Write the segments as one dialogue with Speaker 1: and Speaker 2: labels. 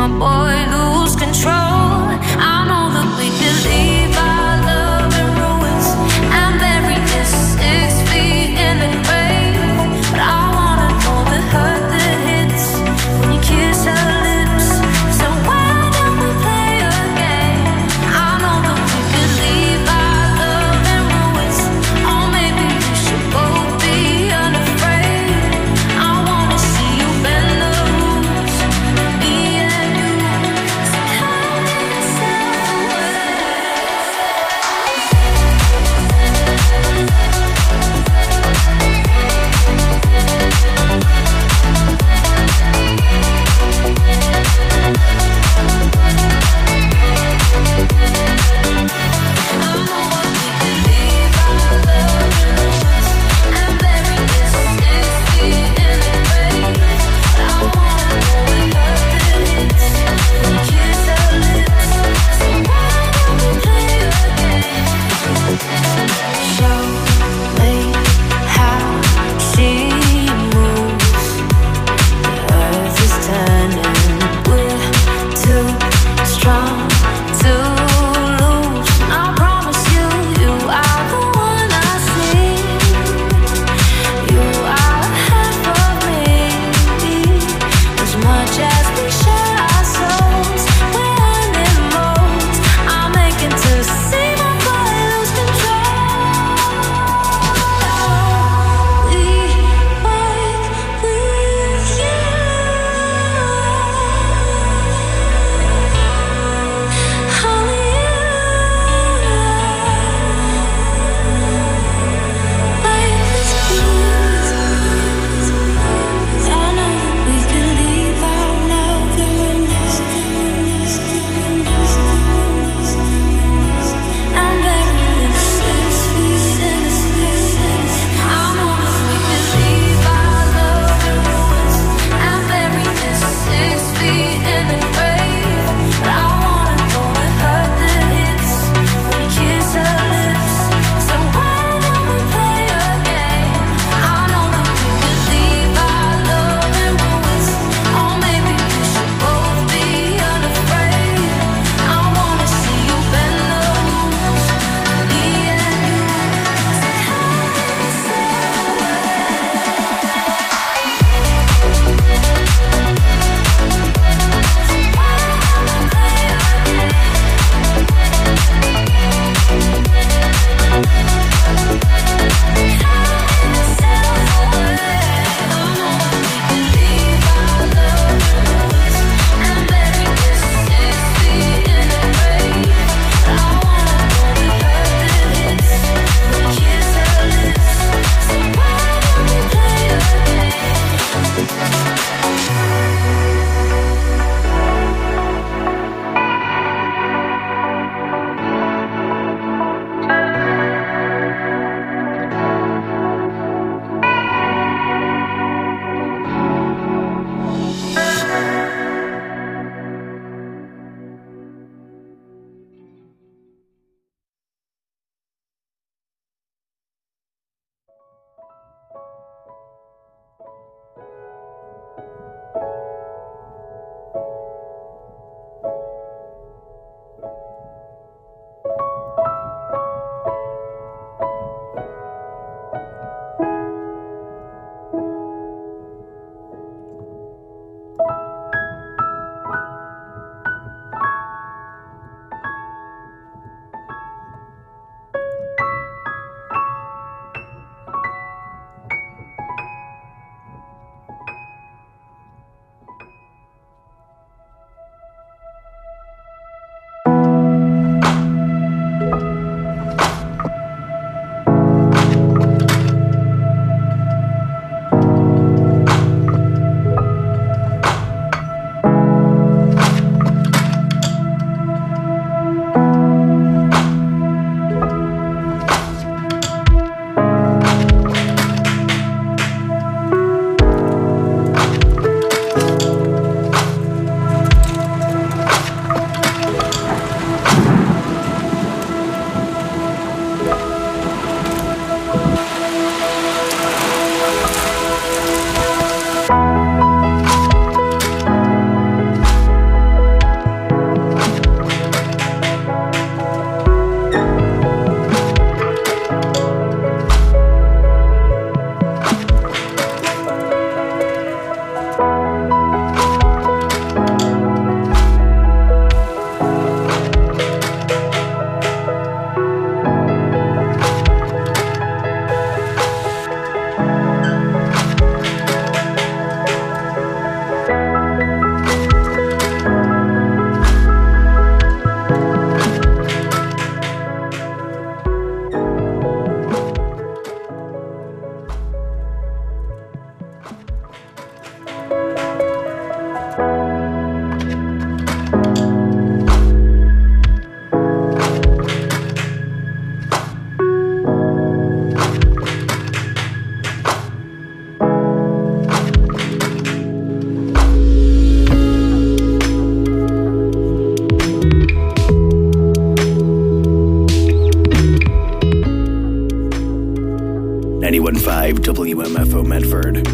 Speaker 1: my boy lose control. I know that we could leave our love in ruins and bury this 6 feet in the grave. But I wanna know the hurt that hits when you kiss her lips. So why don't we play a game? I know that we could leave our love in ruins, or maybe we should both be unafraid. I wanna see you bend the rules, me and you.
Speaker 2: 101.5 WMFO Medford.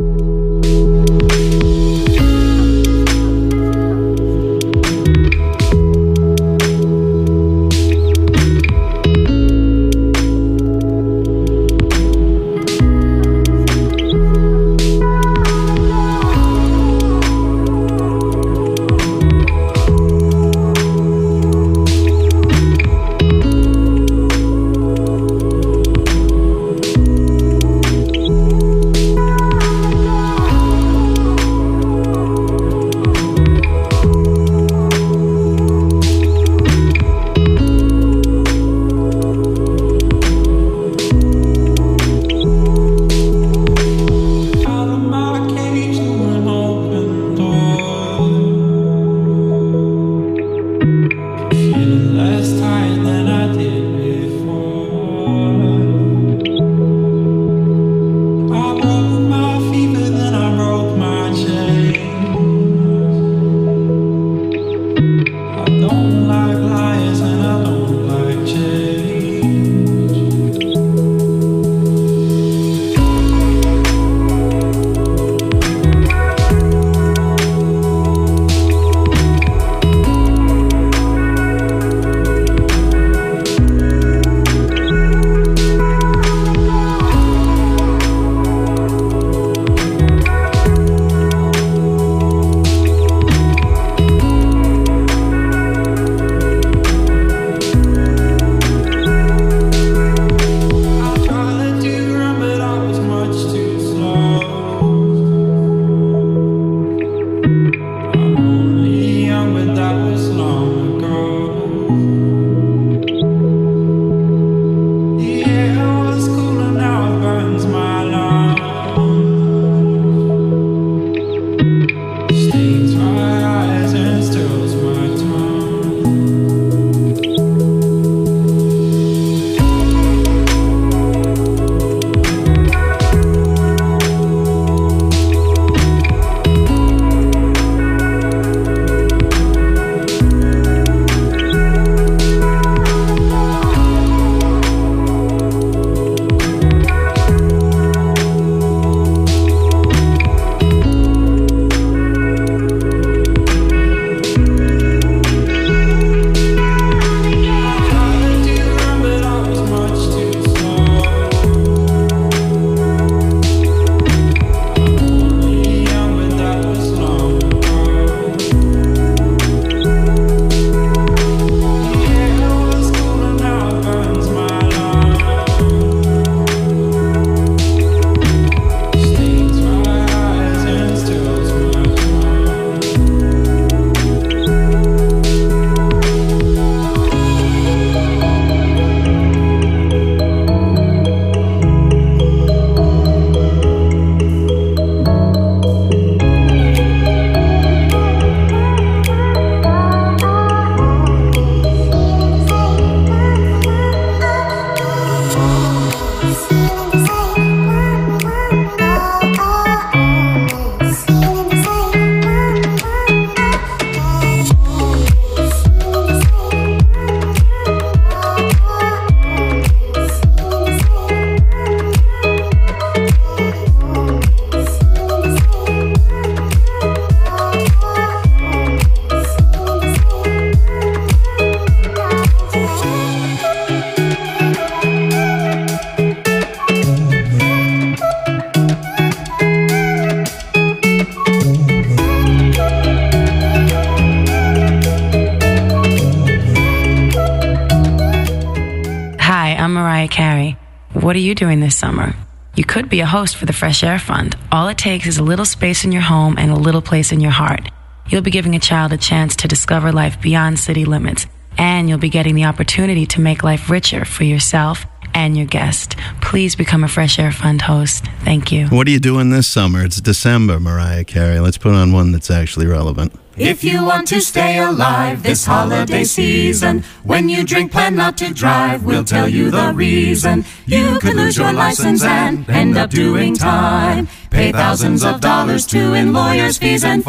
Speaker 3: I'm Mariah Carey. What are you doing this summer? You could be a host for the Fresh Air Fund. All it takes is a little space in your home and a little place in your heart. You'll be giving a child a chance to discover life beyond city limits, and you'll be getting the opportunity to make life richer for yourself and your guest. Please become a Fresh Air Fund host. Thank you.
Speaker 4: What are you doing this summer? It's December, Mariah Carey. Let's put on one that's actually relevant.
Speaker 5: If you want to stay alive this holiday season, when you drink, plan not to drive. We'll tell you the reason. You could lose your license and end up doing time. Pay thousands of dollars to in lawyers' fees and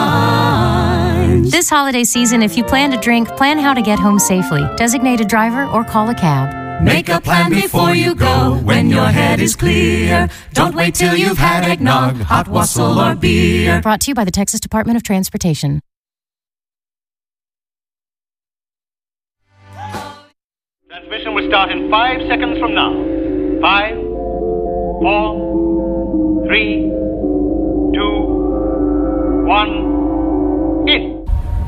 Speaker 5: fines.
Speaker 6: This holiday season, if you plan to drink, plan how to get home safely. Designate a driver or call a cab.
Speaker 5: Make a plan before you go when your head is clear. Don't wait till you've had eggnog, hot wassail, or beer.
Speaker 6: Brought to you by the Texas Department of Transportation.
Speaker 7: Transmission will start in 5 seconds from now. 5, 4, 3, 2, 1, in.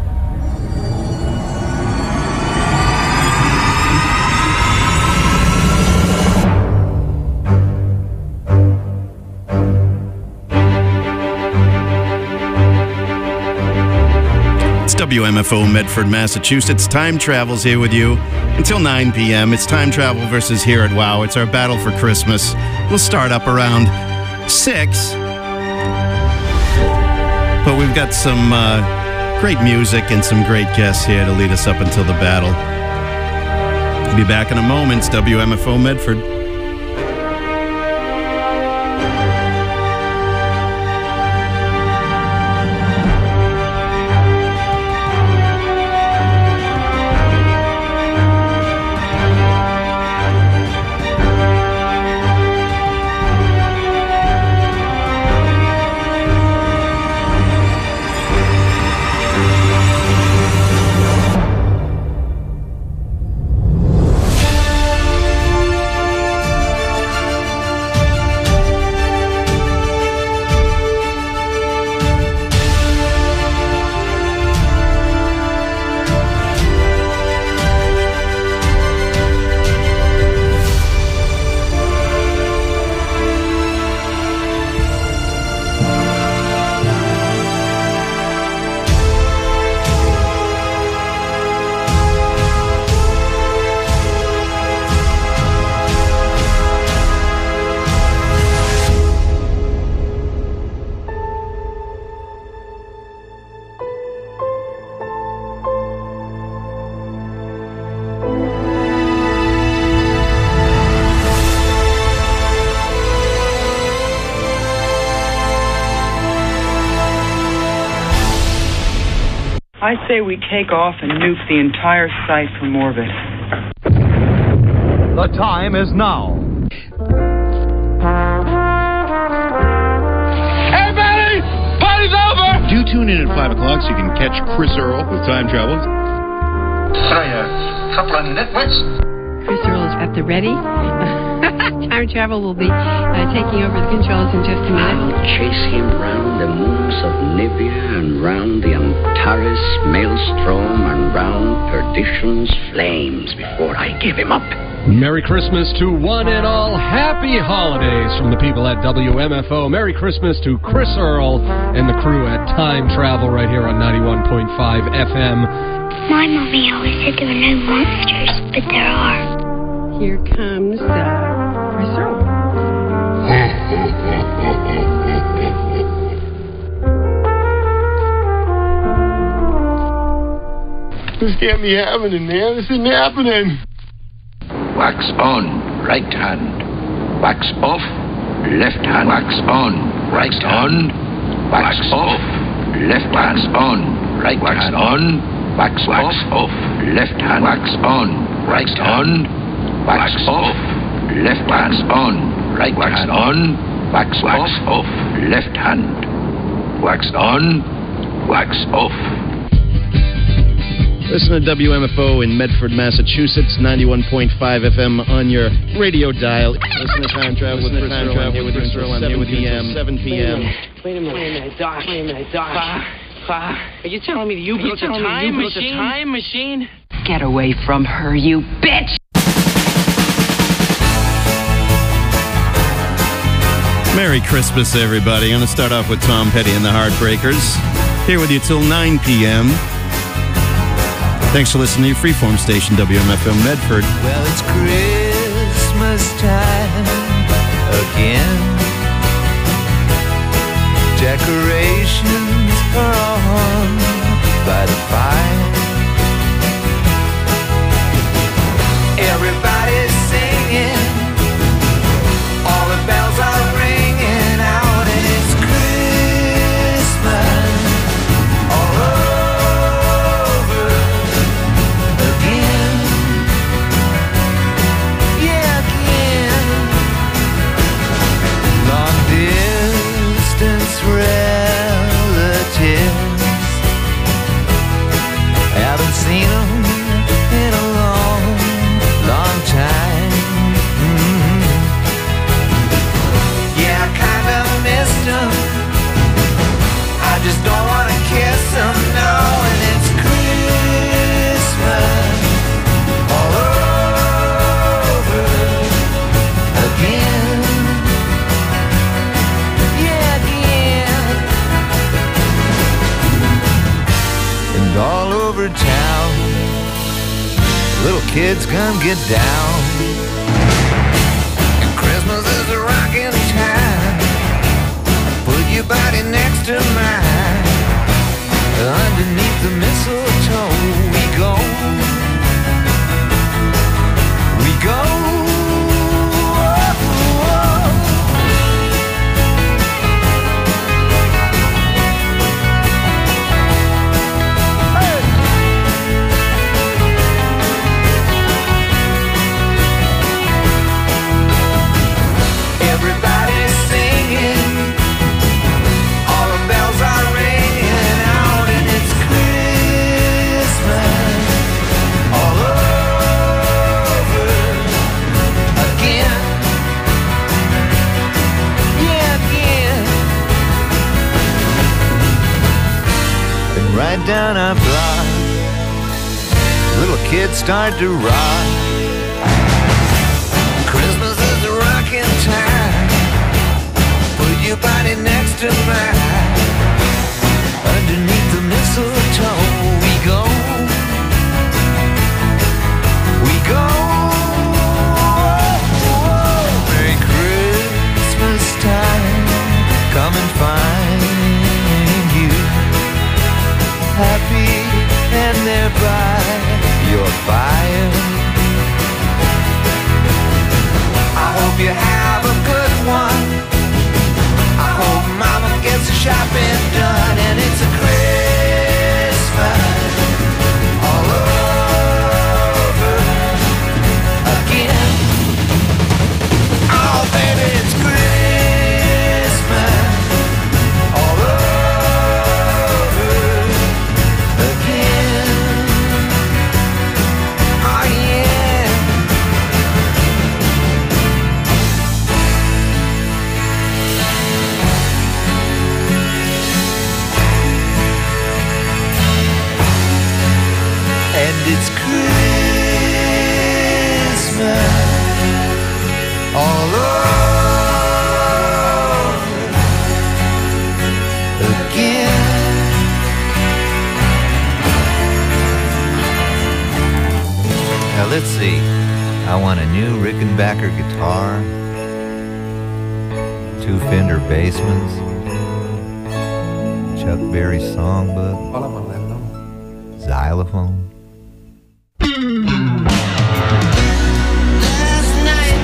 Speaker 4: WMFO Medford, Massachusetts. Time Travel's here with you until 9 p.m. It's Time Travel versus Here at WOW. It's our battle for Christmas. We'll start up around 6. But we've got some great music and some great guests here to lead us up until the battle. We'll be back in a moment. It's WMFO Medford.
Speaker 8: I say we take off and nuke the entire site from orbit.
Speaker 9: The time is now.
Speaker 10: Everybody, party's over!
Speaker 11: Do tune in at 5 o'clock so you can catch Chris Earl with Time Travel.
Speaker 10: Hi, couple of nitwits.
Speaker 12: Chris Earl is at the ready. Time Travel will be taking over the controls in just a minute.
Speaker 13: I'll chase him round the moons of Nibia and round the Antares maelstrom and round perdition's flames before I give him up.
Speaker 14: Merry Christmas to one and all. Happy holidays from the people at WMFO. Merry Christmas to Chris Earl and the crew at Time Travel right here on 91.5 FM.
Speaker 15: My mommy always said there were no monsters, but there are.
Speaker 12: Here comes Chris Earl.
Speaker 10: This can't be happening, man. This isn't happening.
Speaker 13: Wax on, right hand. Wax off, left hand. Wax on, right hand. Wax off, left hand. Wax on, right hand. On, wax off, left hand. Wax on, right hand. Wax off, left hand. On, right hand. On, wax off, left hand. Wax on, wax off.
Speaker 4: Listen to WMFO in Medford, Massachusetts, 91.5 FM on your radio dial. Listen to Time Travel with Chris Earl. I'm here with Chris Earl. I'm here with you until 7 p.m.
Speaker 8: Wait a minute, Doc. Are you telling me that you built a time machine?
Speaker 12: Get away from her, you bitch!
Speaker 4: Merry Christmas, everybody. I'm going to start off with Tom Petty and the Heartbreakers. Here with you till 9 p.m. Thanks for listening to your freeform station, WMFM Medford.
Speaker 16: Well, it's Christmas time again. Decorations are on by the fire. Everybody's singing. All the bells are ringing out, and it's Christmas all over again. through town. Little kids come get down. And Christmas is a rockin' time. Put your body next to mine. Underneath the mistletoe we go. We go. Everybody's singing, all the bells are ringing out, and it's Christmas all over again. Yeah, again. And right down our block, little kids start to rock. Christmas is a rockin' time. Put your body next to mine. Underneath the mistletoe we go. We go. Merry Christmas time. Come and find you happy and there by your fire. I hope you have a good one. I hope mama gets the shopping done, and it's a Christmas all over again. Oh baby, it's Christmas all over again. Oh yeah. And it's Christmas all over again. Now let's see. I want a new Rickenbacker guitar, 2 Fender Bassmans, Chuck Berry songbook, xylophone.
Speaker 9: Last night,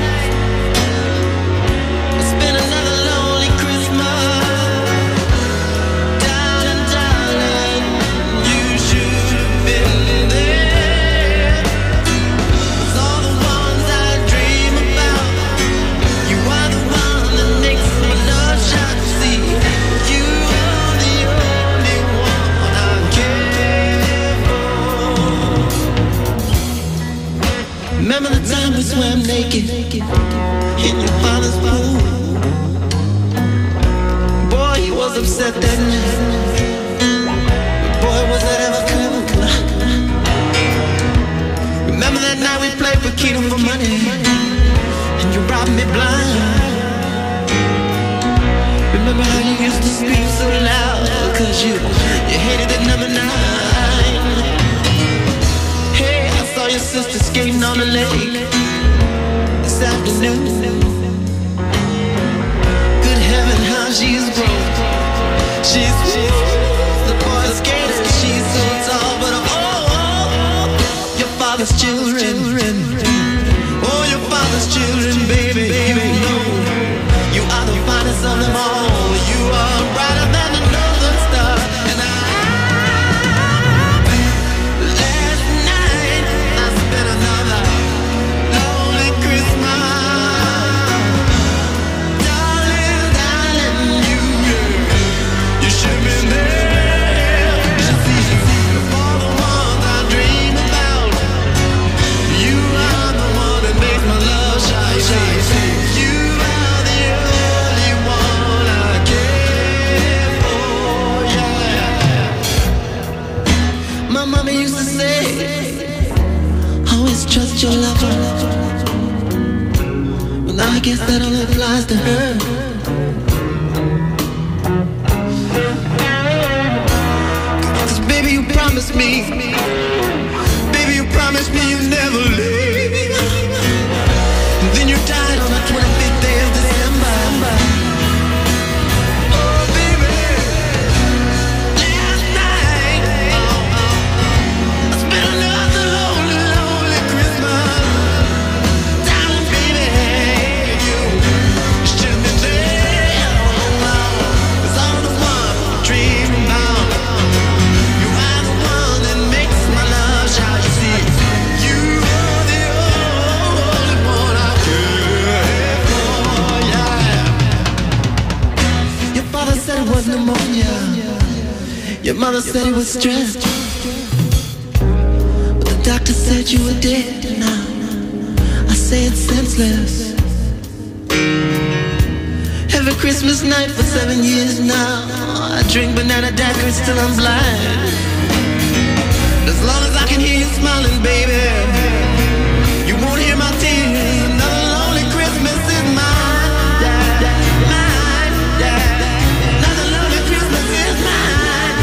Speaker 9: it's been another lonely Christmas. Darling, darling, you should have been there. 'Cause all the ones I dream about, you are the one that makes my love shine. See, you are the only one I care for. Remember the time we swam naked in your father's pool? Boy, he was upset that night. Boy, was that ever cool. Remember that night we played for Kingdom for money, and you robbed me blind. Remember how you used to scream so loud, 'cause you hated the number 9. Hey, I saw your sister skating on the lake this afternoon. Good heaven, how she's grown. She's the boy skater. She's so tall, but oh, your father's children. Oh, your father's children, baby. You know you are the finest of them all. You are brighter than the northern star, and last night I spent another lonely Christmas. Darling, darling, you should have been there. You should see all the ones I dream about. You are the one that makes my love shine. You are the only one I care for, yeah. My mama used to say, always trust your lover. Well, I guess that only applies to her. 'Cause baby, you promised promised me. Baby, you promised me you'd never leave. And then you died on the 25th day of December. Oh, baby, last night I spent another lonely, lonely Christmas. Darling, baby, you should be there. It's all the one dreaming about. You are the one that makes my love shout. You see, you are the only one I care for, yeah. Your father said it was pneumonia. Your mother said it was stress. But the doctor said you were dead now. I say it's senseless. Every Christmas night for 7 years now, I drink banana daiquiris till I'm blind. As long as I can hear you smiling, baby, you won't hear my tears. Another lonely Christmas is mine, yeah, mine, yeah. Another lonely Christmas is mine.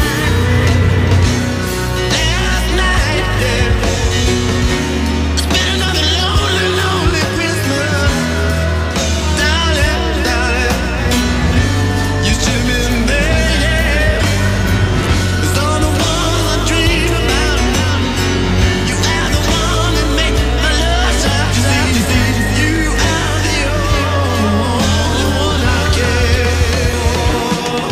Speaker 9: Last night, yeah, it's been another lonely, lonely Christmas. Darling, darling, you should have been there, yeah. It's all the ones I dream about. You are the one that make my love shout. You see, you are the only one I care for.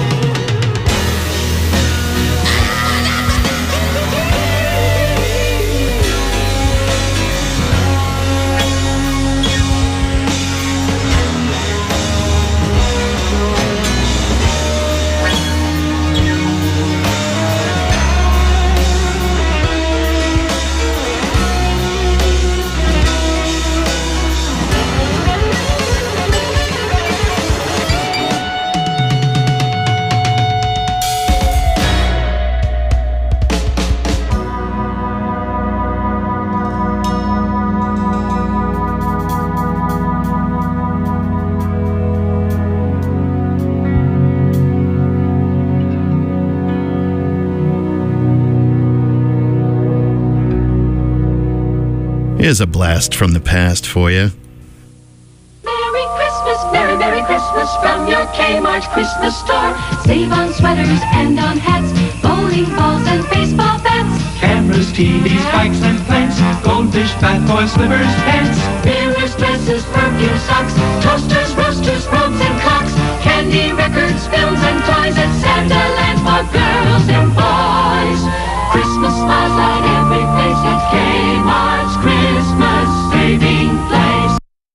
Speaker 4: Here's a blast from the past for you.
Speaker 17: Merry Christmas, Merry, Merry Christmas from your Kmart Christmas store. Save on sweaters and on hats, bowling balls and baseball bats.
Speaker 18: Cameras, TVs, bikes and plants, goldfish, fat boy slippers, pants.
Speaker 17: Mirrors, dresses, perfume, socks, toasters, roasters, robes and clocks. Candy, records, films and toys at Santa Land for girls and boys. Christmas smiles light every place at Kmart's Christmas saving place.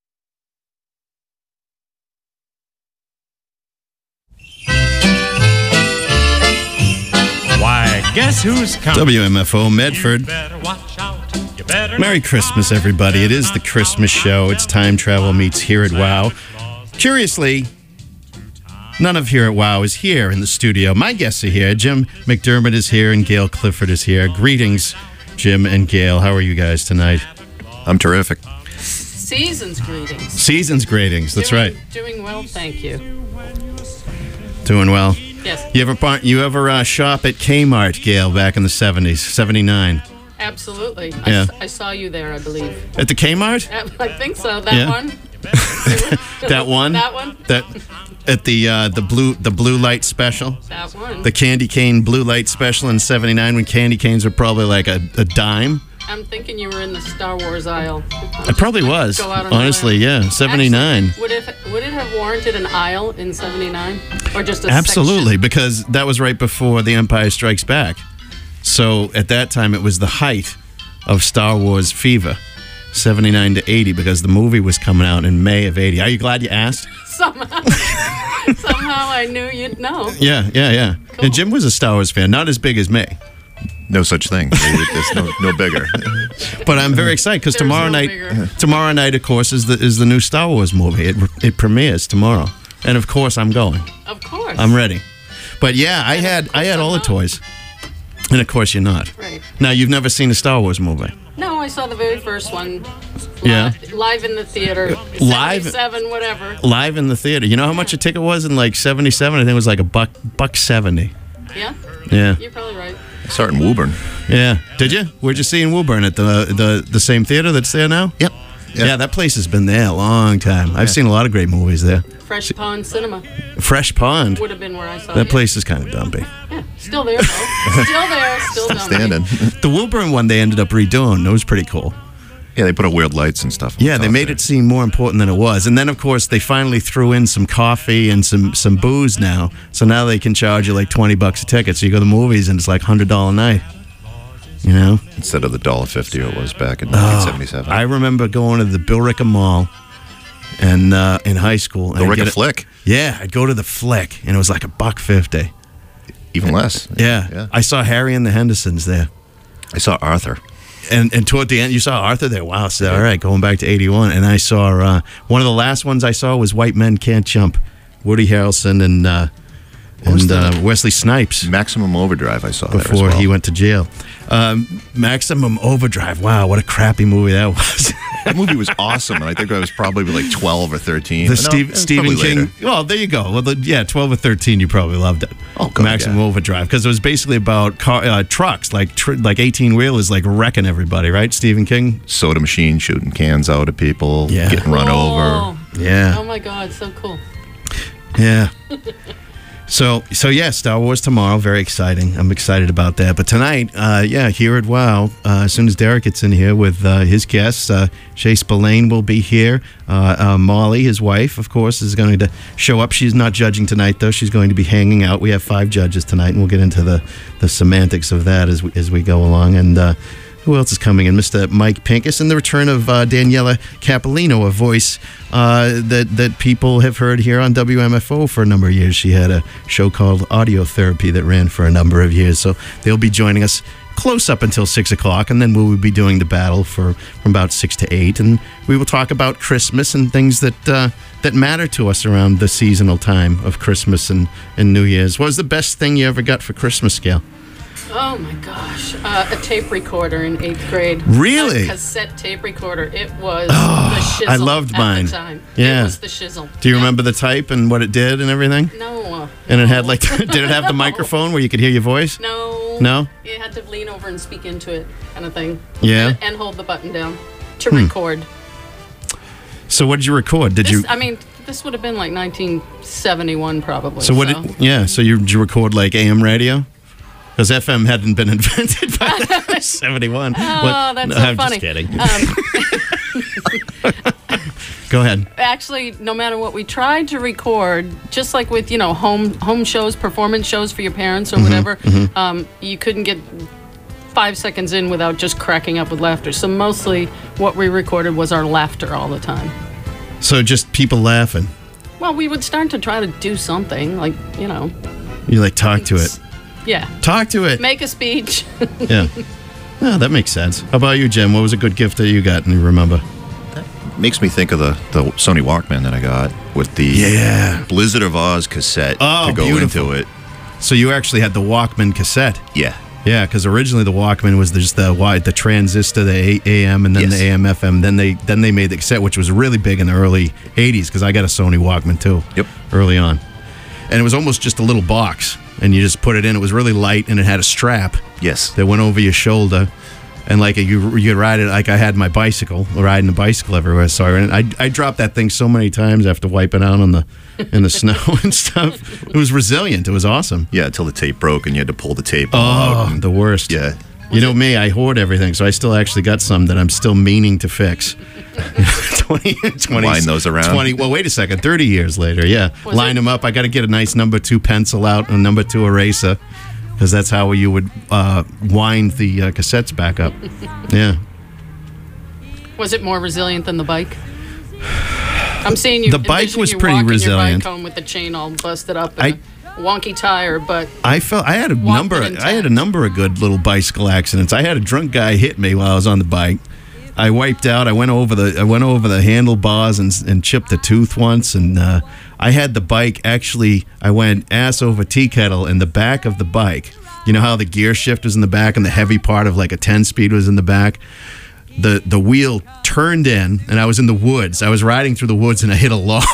Speaker 18: Why, guess who's coming?
Speaker 4: WMFO Medford. Merry Christmas, everybody. It is the Christmas show. It's Time Travel Meets Here at WOW. Curiously, none of Here at WOW is here in the studio. My guests are here. Jim McDermott is here and Gail Clifford is here. Greetings, Jim and Gail. How are you guys tonight?
Speaker 19: I'm terrific.
Speaker 20: Season's greetings.
Speaker 4: Season's greetings. That's right.
Speaker 20: Doing well, thank you.
Speaker 4: Doing well.
Speaker 20: Yes.
Speaker 4: You ever shop at Kmart, Gail, back in the 70s, 79?
Speaker 20: Absolutely.
Speaker 4: Yeah.
Speaker 20: I saw you there, I believe.
Speaker 4: At the Kmart?
Speaker 20: I think so. That
Speaker 4: Yeah.
Speaker 20: one?
Speaker 4: That one?
Speaker 20: That one?
Speaker 4: That at the blue light special?
Speaker 20: That one.
Speaker 4: The candy cane blue light special in 79 when candy canes were probably like a dime?
Speaker 20: I'm thinking you were in the Star Wars aisle.
Speaker 4: It probably was.
Speaker 20: Go out on
Speaker 4: Honestly,
Speaker 20: the aisle.
Speaker 4: yeah. 79.
Speaker 20: Actually, would it have warranted an aisle in 79? Or just a
Speaker 4: Absolutely,
Speaker 20: section?
Speaker 4: because that was right before The Empire Strikes Back. So at that time, it was the height of Star Wars fever, 79 to 80, because the movie was coming out in May of 80. Are you glad you asked?
Speaker 20: Somehow I knew you'd know.
Speaker 4: Yeah.
Speaker 20: Cool.
Speaker 4: And Jim was a Star Wars fan, not as big as me.
Speaker 19: No such thing. There's no bigger.
Speaker 4: But I'm very excited because tomorrow night, of course, is the new Star Wars movie. It premieres tomorrow, and of course, I'm going.
Speaker 20: Of course,
Speaker 4: I'm ready. But yeah, I had all the toys, and of course, you're not.
Speaker 20: Right.
Speaker 4: Now, you've never seen a Star Wars movie.
Speaker 20: No, I saw the very first one.
Speaker 4: Yeah.
Speaker 20: Live in the theater.
Speaker 4: Live?
Speaker 20: 77, whatever.
Speaker 4: Live in the theater. You know how much a ticket was in like 77? I think it was like $1.70.
Speaker 20: Yeah?
Speaker 4: Yeah.
Speaker 20: You're probably right.
Speaker 19: I saw it in Woburn.
Speaker 4: Yeah. Did you? Where'd you see in Woburn? At the same theater that's there now?
Speaker 19: Yep.
Speaker 4: Yeah, that place has been there a long time. I've seen a lot of great movies there.
Speaker 20: Fresh Pond Cinema.
Speaker 4: Fresh Pond?
Speaker 20: Would have been where I saw it.
Speaker 4: That place is kind of dumpy.
Speaker 20: Yeah, still there, though. Still there, still dumpy.
Speaker 4: The Woburn one they ended up redoing. It was pretty cool.
Speaker 19: Yeah, they put up weird lights and stuff.
Speaker 4: Yeah, they made it seem more important than it was. And then, of course, they finally threw in some coffee and some booze now. So now they can charge you like $20 a ticket. So you go to the movies and it's like $100 a night. You know?
Speaker 19: Instead of the $1.50 it was back in 1977.
Speaker 4: I remember going to the Billerica Mall and in high school.
Speaker 19: Billerica Flick?
Speaker 4: Yeah, I'd go to the Flick, and it was like $1.50.
Speaker 19: Even less.
Speaker 4: Yeah. I saw Harry and the Hendersons there.
Speaker 19: I saw Arthur.
Speaker 4: And toward the end, you saw Arthur there. Wow, so all right, going back to 81. And I saw, one of the last ones I saw was White Men Can't Jump. Woody Harrelson and Wesley Snipes.
Speaker 19: Maximum Overdrive I saw there as
Speaker 4: before
Speaker 19: well.
Speaker 4: he went to jail. Maximum Overdrive. Wow, what a crappy movie that was.
Speaker 19: That movie was awesome, and I think I was probably like 12 or 13.
Speaker 4: The Stephen King.
Speaker 19: Later.
Speaker 4: Well, there you go. Well, 12 or 13, you probably loved it.
Speaker 19: Oh, God,
Speaker 4: Maximum Overdrive, because it was basically about trucks, like 18-wheelers, like wrecking everybody, right? Stephen King.
Speaker 19: Soda machine shooting cans out at people, getting run over.
Speaker 4: Yeah.
Speaker 20: Oh my God, so cool.
Speaker 4: Yeah. So yeah, Star Wars tomorrow, very exciting. I'm excited about that. But tonight, here at WOW, as soon as Derek gets in here with his guests, Shay Spillane will be here. Molly, his wife, of course, is going to show up. She's not judging tonight, though. She's going to be hanging out. We have 5 judges tonight, and we'll get into the semantics of that as we go along. And who else is coming in? Mr. Mike Pincus, and the return of Daniela Capolino, a voice that people have heard here on WMFO for a number of years. She had a show called Audio Therapy that ran for a number of years. So they'll be joining us close up until 6 o'clock, and then we will be doing the battle from about 6 to 8. And we will talk about Christmas and things that matter to us around the seasonal time of Christmas and New Year's. What was the best thing you ever got for Christmas, Gail?
Speaker 20: Oh my gosh, a tape recorder in 8th grade.
Speaker 4: Really?
Speaker 20: A cassette tape recorder. It was the shizzle.
Speaker 4: I loved mine.
Speaker 20: At the time.
Speaker 4: Yeah.
Speaker 20: It was the shizzle.
Speaker 4: Do you remember the type and what it did and everything?
Speaker 20: No.
Speaker 4: And it had did it have the microphone where you could hear your voice?
Speaker 20: No.
Speaker 4: No?
Speaker 20: You had to lean over and speak into it, kind of thing.
Speaker 4: Yeah.
Speaker 20: And hold the button down to record.
Speaker 4: So what did you record?
Speaker 20: This would have been like 1971 probably.
Speaker 4: So did you record like AM radio? Because FM hadn't been invented by 71.
Speaker 20: Oh, that's so
Speaker 4: I'm
Speaker 20: funny.
Speaker 4: just kidding. Go ahead.
Speaker 20: Actually, no matter what we tried to record, just like with home shows, performance shows for your parents or whatever, you couldn't get 5 seconds in without just cracking up with laughter. So mostly what we recorded was our laughter all the time.
Speaker 4: So just people laughing.
Speaker 20: Well, we would start to try to do something like
Speaker 4: You talk to it.
Speaker 20: Yeah.
Speaker 4: Talk to it.
Speaker 20: Make a speech.
Speaker 4: Yeah. Oh, that makes sense. How about you, Jim? What was a good gift that you got and you remember?
Speaker 19: That makes me think of the Sony Walkman that I got with the Blizzard of Oz cassette to go into it.
Speaker 4: So you actually had the Walkman cassette?
Speaker 19: Yeah.
Speaker 4: Yeah, because originally the Walkman was just the transistor, the AM, and then the AM FM. Then they made the cassette, which was really big in the early 80s, because I got a Sony Walkman too.
Speaker 19: Yep.
Speaker 4: Early on. And it was almost just a little box. And you just put it in. It was really light, and it had a strap.
Speaker 19: Yes.
Speaker 4: That went over your shoulder, and you ride it like I had my bicycle, riding a bicycle everywhere. Sorry, and I dropped that thing so many times after wiping out in the snow and stuff. It was resilient. It was awesome.
Speaker 19: Yeah, until the tape broke, and you had to pull the tape
Speaker 4: out.
Speaker 19: Oh,
Speaker 4: the worst.
Speaker 19: Yeah.
Speaker 4: You know me, I hoard everything, so I still actually got some that I'm still meaning to fix. 20,
Speaker 19: line those around.
Speaker 4: Well, wait a second. 30 years later, yeah. Line them up. I got to get a nice number 2 pencil out and number 2 eraser, because that's how you would wind the cassettes back up. Yeah.
Speaker 20: Was it more resilient than the bike? I'm seeing you.
Speaker 4: The bike was pretty
Speaker 20: Your
Speaker 4: resilient.
Speaker 20: bike home with the chain all busted up and a wonky tire, but
Speaker 4: I had a number of good little bicycle accidents. I had a drunk guy hit me while I was on the bike. I wiped out. I went over the handlebars and chipped a tooth once, and I had the bike. Actually, I went ass over tea kettle in the back of the bike. You know how the gear shift was in the back and the heavy part of like a 10-speed was in the back? the wheel turned in, and I was in the woods. I was riding through the woods, and I hit a log.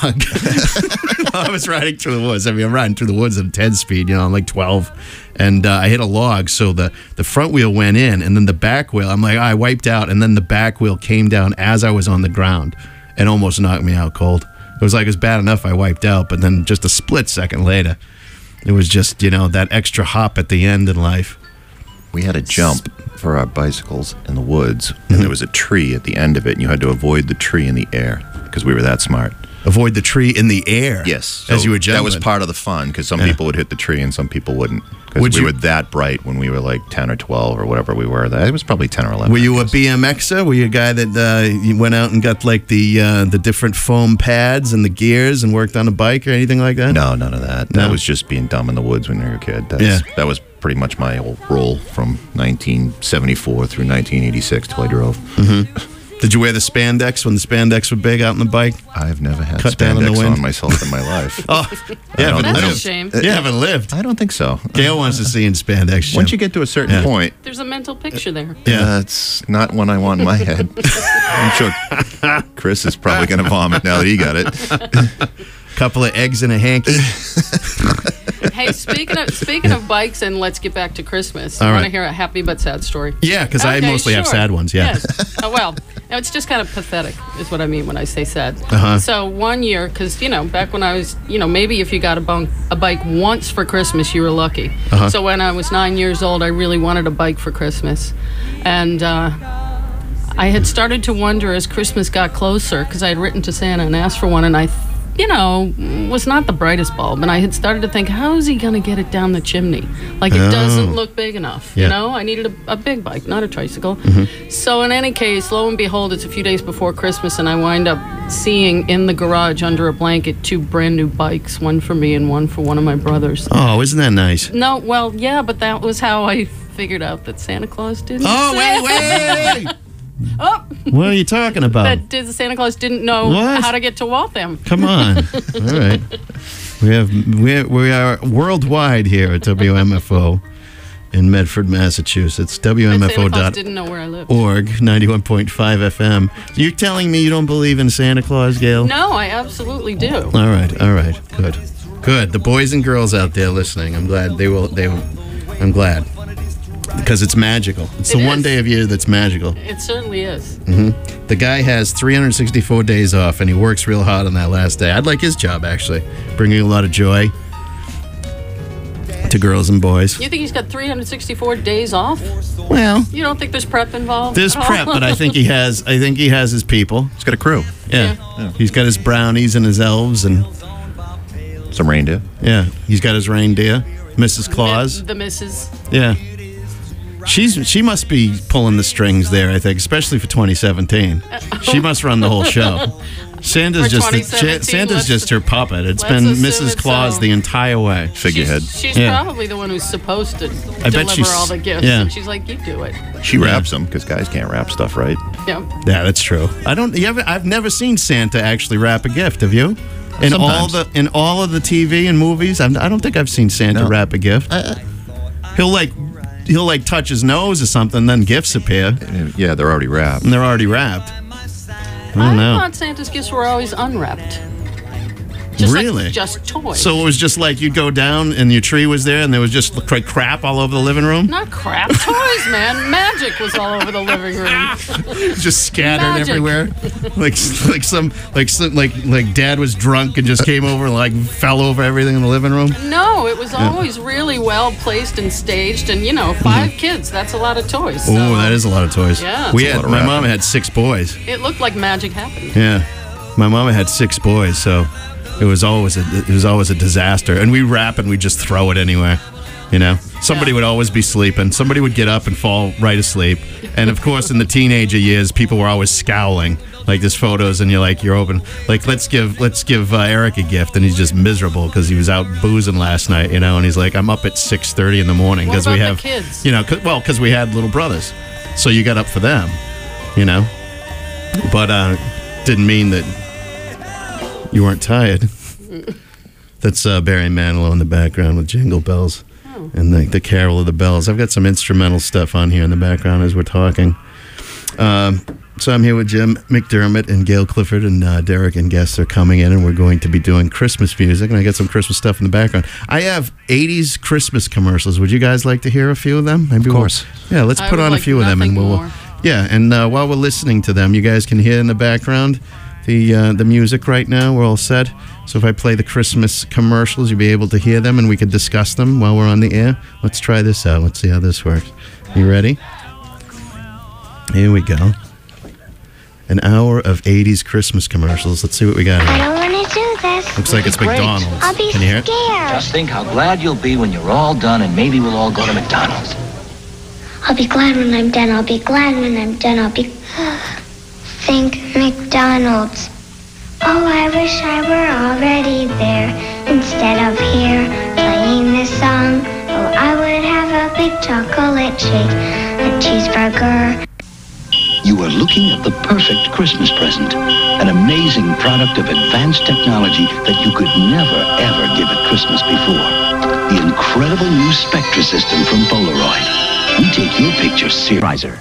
Speaker 4: I was riding through the woods. I mean, I'm riding through the woods at 10 speed. I'm like 12. And I hit a log, so the front wheel went in, and then the back wheel, I'm like, I wiped out, and then the back wheel came down as I was on the ground and almost knocked me out cold. It was like, it was bad enough I wiped out, but then just a split second later, it was just, that extra hop at the end in life.
Speaker 19: We had a jump for our bicycles in the woods, and there was a tree at the end of it, and you had to avoid the tree in the air because we were that smart.
Speaker 4: Avoid the tree in the air?
Speaker 19: Yes.
Speaker 4: As you were jumping?
Speaker 19: That was part of the fun, because some people would hit the tree and some people wouldn't. Because we were that bright when we were like 10 or 12 or whatever we were. It was probably 10 or 11.
Speaker 4: Were you a BMXer? Were you a guy that you went out and got like the different foam pads and the gears and worked on a bike or anything like that?
Speaker 19: No, none of that.
Speaker 4: No?
Speaker 19: That was just being dumb in the woods when you were a kid. That was pretty much my whole role from 1974 through 1986 till I drove.
Speaker 4: Mm-hmm. Did you wear the spandex when the spandex were big out on the bike?
Speaker 19: I've never had
Speaker 4: Cut down in the
Speaker 19: spandex
Speaker 4: wind?
Speaker 19: on myself in my life.
Speaker 20: That's a shame.
Speaker 4: You haven't lived.
Speaker 19: I don't think so.
Speaker 4: Gail wants to see in spandex. Jim.
Speaker 19: Once you get to a certain point,
Speaker 20: There's a mental picture there.
Speaker 19: it's not one I want in my head. I'm sure Chris is probably going to vomit now that he got it.
Speaker 4: Couple of eggs in a hanky.
Speaker 20: Hey, speaking of bikes, and let's get back to Christmas.
Speaker 4: All
Speaker 20: I want
Speaker 4: right.
Speaker 20: to hear a happy but sad story.
Speaker 4: Yeah, because I mostly have sad ones. Yeah.
Speaker 20: Yes. Well, it's just kind of pathetic, is what I mean when I say sad.
Speaker 4: Uh-huh.
Speaker 20: So one year, because back when I was, maybe if you got a bike once for Christmas, you were lucky.
Speaker 4: Uh-huh.
Speaker 20: So when I was 9 years old, I really wanted a bike for Christmas, and I had started to wonder as Christmas got closer, because I had written to Santa and asked for one, and I was not the brightest bulb. And I had started to think, how is he going to get it down the chimney? Like, it doesn't look big enough.
Speaker 4: Yeah.
Speaker 20: I needed a big bike, not a tricycle.
Speaker 4: Mm-hmm.
Speaker 20: So in any case, lo and behold, it's a few days before Christmas, and I wind up seeing in the garage under a blanket 2 brand new bikes, one for me and one for one of my brothers.
Speaker 4: Oh, isn't that nice?
Speaker 20: No, well, yeah, but that was how I figured out that Santa Claus didn't
Speaker 4: Oh,
Speaker 20: say-
Speaker 4: wait!
Speaker 20: Oh,
Speaker 4: What are you talking about?
Speaker 20: that Santa Claus didn't know
Speaker 4: What?
Speaker 20: how to get to Waltham.
Speaker 4: Come on. All right. We are worldwide here at WMFO in Medford, Massachusetts.
Speaker 20: But Santa Claus
Speaker 4: WMFO.org,
Speaker 20: didn't know where I lived.
Speaker 4: 91.5 FM. You're telling me you don't believe in Santa Claus, Gail?
Speaker 20: No, I absolutely do.
Speaker 4: All right. Good. The boys and girls out there listening, I'm glad I'm glad. Because it's magical. It's
Speaker 20: It
Speaker 4: the one
Speaker 20: is.
Speaker 4: day of year that's magical.
Speaker 20: It certainly is.
Speaker 4: Mm-hmm. The guy has 364 days off, and he works real hard on that last day. I'd like his job, actually. Bringing a lot of joy to girls and boys.
Speaker 20: You think he's got 364 days off?
Speaker 4: Well,
Speaker 20: You don't think there's prep involved?
Speaker 4: there's
Speaker 20: at all?
Speaker 4: prep, but I think he has his people.
Speaker 19: He's got a crew.
Speaker 4: Yeah. He's got his brownies and his elves and
Speaker 19: some reindeer.
Speaker 4: Yeah. He's got his reindeer. Mrs. Claus.
Speaker 20: The missus.
Speaker 4: Yeah. She must be pulling the strings there, I think, especially for 2017. She must run the whole show. Santa's
Speaker 20: For
Speaker 4: just
Speaker 20: 2017,
Speaker 4: Santa's just her puppet. It's
Speaker 20: let's
Speaker 4: been
Speaker 20: assume
Speaker 4: Mrs.
Speaker 20: it's
Speaker 4: Claus
Speaker 20: so.
Speaker 4: the entire way.
Speaker 19: Figurehead.
Speaker 20: She's
Speaker 4: Yeah.
Speaker 20: probably the one who's supposed to
Speaker 4: bet
Speaker 20: deliver
Speaker 4: she's-
Speaker 20: all the gifts.
Speaker 4: yeah.
Speaker 20: And she's like, you do it.
Speaker 19: She wraps them because guys can't wrap stuff, right?
Speaker 20: Yeah.
Speaker 4: Yeah, that's true. I've never seen Santa actually wrap a gift. Have you? In
Speaker 19: Sometimes.
Speaker 4: all of the TV and movies, I don't think I've seen Santa wrap a gift. He'll touch his nose or something, then gifts appear.
Speaker 19: Yeah, they're already wrapped.
Speaker 4: And they're already wrapped. I don't know.
Speaker 20: thought Santa's gifts were always unwrapped. Just
Speaker 4: Really?
Speaker 20: Like, just toys.
Speaker 4: So it was just like you'd go down and your tree was there and there was just like crap all over the living room?
Speaker 20: Not crap. Toys, man. Magic was all over the living room.
Speaker 4: Just scattered
Speaker 20: Magic.
Speaker 4: everywhere. Like dad was drunk and just came over and like fell over everything in the living room?
Speaker 20: No, it was always really well placed and staged. And, 5 kids, that's a lot of toys. So
Speaker 4: Oh, that is a lot of toys.
Speaker 20: Yeah.
Speaker 4: My mom had 6 boys.
Speaker 20: It looked like magic happened.
Speaker 4: Yeah. My mama had 6 boys, so it was always a disaster. And we wrap and we just throw it anywhere. Somebody would always be sleeping. Somebody would get up and fall right asleep. And of course, in the teenager years, people were always scowling. Like there's photos, and you're open. Like let's give Eric a gift, and he's just miserable because he was out boozing last night. And he's like, I'm up at 6:30 in the morning
Speaker 20: What
Speaker 4: because we
Speaker 20: about
Speaker 4: have
Speaker 20: the kids?
Speaker 4: because we had little brothers, so you got up for them. But didn't mean that you weren't tired. That's Barry Manilow in the background with Jingle Bells and the Carol of the Bells. I've got some instrumental stuff on here in the background as we're talking. So I'm here with Jim McDermott and Gail Clifford, and Derek and guests are coming in, and we're going to be doing Christmas music, and I got some Christmas stuff in the background. I have 80s Christmas commercials. Would you guys like to hear a few of them? Maybe
Speaker 19: Of course.
Speaker 4: Yeah, let's put on a few of them, and we'll. Yeah, and while we're listening to them, you guys can hear in the background the music right now. We're all set. So if I play the Christmas commercials, you'll be able to hear them, and we could discuss them while we're on the air. Let's try this out. Let's see how this works. You ready? Here we go. An hour of 80s Christmas commercials. Let's see what we got
Speaker 15: I
Speaker 4: here.
Speaker 15: don't want to do this.
Speaker 4: Looks like it's
Speaker 13: Great.
Speaker 4: McDonald's.
Speaker 15: I'll be
Speaker 4: Can you hear it?
Speaker 15: scared.
Speaker 13: Just think how glad you'll be when you're all done and maybe we'll all go to McDonald's.
Speaker 15: I'll be glad when I'm done. I'll be glad when I'm done. I'll be... Think McDonald's. Oh, I wish I were already there instead of here playing this song. Oh, I would have a big chocolate shake, a cheeseburger.
Speaker 13: You are looking at the perfect Christmas present, an amazing product of advanced technology that you could never, ever give at Christmas before. The incredible new Spectra system from Polaroid. We take your pictures seriously.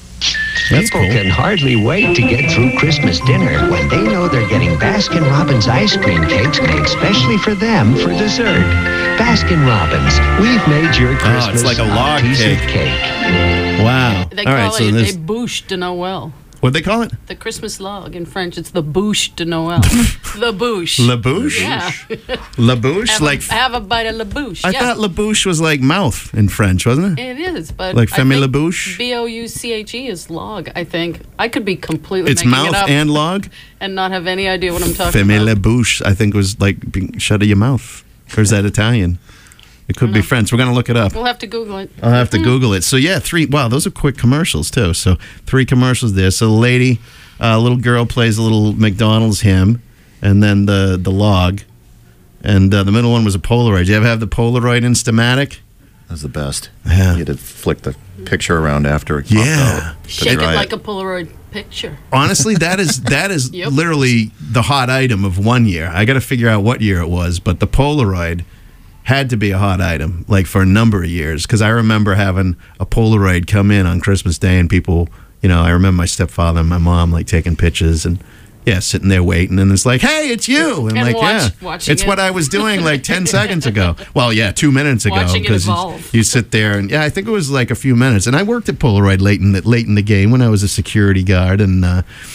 Speaker 21: People can hardly wait to get through Christmas dinner when they know they're getting Baskin-Robbins ice cream cakes made specially for them for dessert. Baskin-Robbins, we've made your Christmas
Speaker 4: it's like a log
Speaker 21: piece
Speaker 4: cake.
Speaker 21: of cake.
Speaker 4: Wow.
Speaker 20: They
Speaker 4: All right,
Speaker 20: call
Speaker 4: so
Speaker 20: it
Speaker 4: there's...
Speaker 20: a bûche de Noël.
Speaker 4: What'd they call it?
Speaker 20: The Christmas log in French. It's the bûche de Noël. The bûche.
Speaker 4: La bouche?
Speaker 20: Yeah.
Speaker 4: La bouche?
Speaker 20: Have a bite of la bouche.
Speaker 4: I
Speaker 20: yeah.
Speaker 4: thought la bouche was like mouth in French, wasn't it?
Speaker 20: It is, but
Speaker 4: Like
Speaker 20: I
Speaker 4: femme
Speaker 20: think
Speaker 4: la bouche?
Speaker 20: B-O-U-C-H-E is log, I think. I could be completely
Speaker 4: It's
Speaker 20: making it
Speaker 4: mouth
Speaker 20: up
Speaker 4: and log?
Speaker 20: and not have any idea what I'm talking
Speaker 4: Femme
Speaker 20: about.
Speaker 4: la bouche, I think, was like being shut of your mouth. Or is that Italian? It could be French. We're going to look it up.
Speaker 20: We'll have to Google it.
Speaker 4: I'll have to Google it. So, yeah, wow, those are quick commercials, too. So, 3 commercials there. So, the lady, little girl plays a little McDonald's hymn, and then the log. And the middle one was a Polaroid. You ever have the Polaroid Instamatic?
Speaker 19: That was the best.
Speaker 4: Yeah.
Speaker 19: You had to flick the picture around after it popped out. to
Speaker 20: Shake it
Speaker 19: try
Speaker 20: like a Polaroid picture.
Speaker 4: Honestly, that is
Speaker 20: Yep.
Speaker 4: literally the hot item of one year. I got to figure out what year it was, but the Polaroid had to be a hot item, like for a number of years, because I remember having a Polaroid come in on Christmas Day, and people, I remember my stepfather and my mom like taking pictures and sitting there waiting, and it's like, hey, it's you, and like,
Speaker 20: watching
Speaker 4: it's
Speaker 20: it.
Speaker 4: what I was doing like 10 seconds ago. Well, 2 minutes ago,
Speaker 20: Watching it
Speaker 4: because
Speaker 20: evolve.
Speaker 4: you sit there and I think it was like a few minutes, and I worked at Polaroid late in the game when I was a security guard, and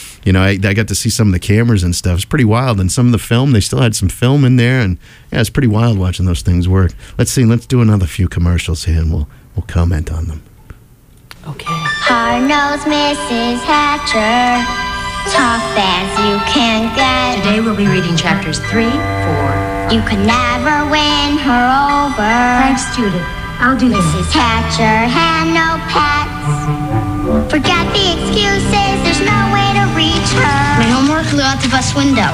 Speaker 4: I got to see some of the cameras and stuff. It's pretty wild. And some of the film, they still had some film in there. And it's pretty wild watching those things work. Let's do another few commercials here, and we'll comment on them.
Speaker 20: Okay.
Speaker 15: Hard-nosed Mrs. Hatcher, tough as you can get.
Speaker 22: Today we'll be reading chapters 3, 4.
Speaker 15: You could never win her over.
Speaker 22: Thanks, Judith. I'll do this.
Speaker 15: Mrs. Hatcher had no pets. Forget the excuses, there's no way to reach her.
Speaker 22: My homework flew out the bus window.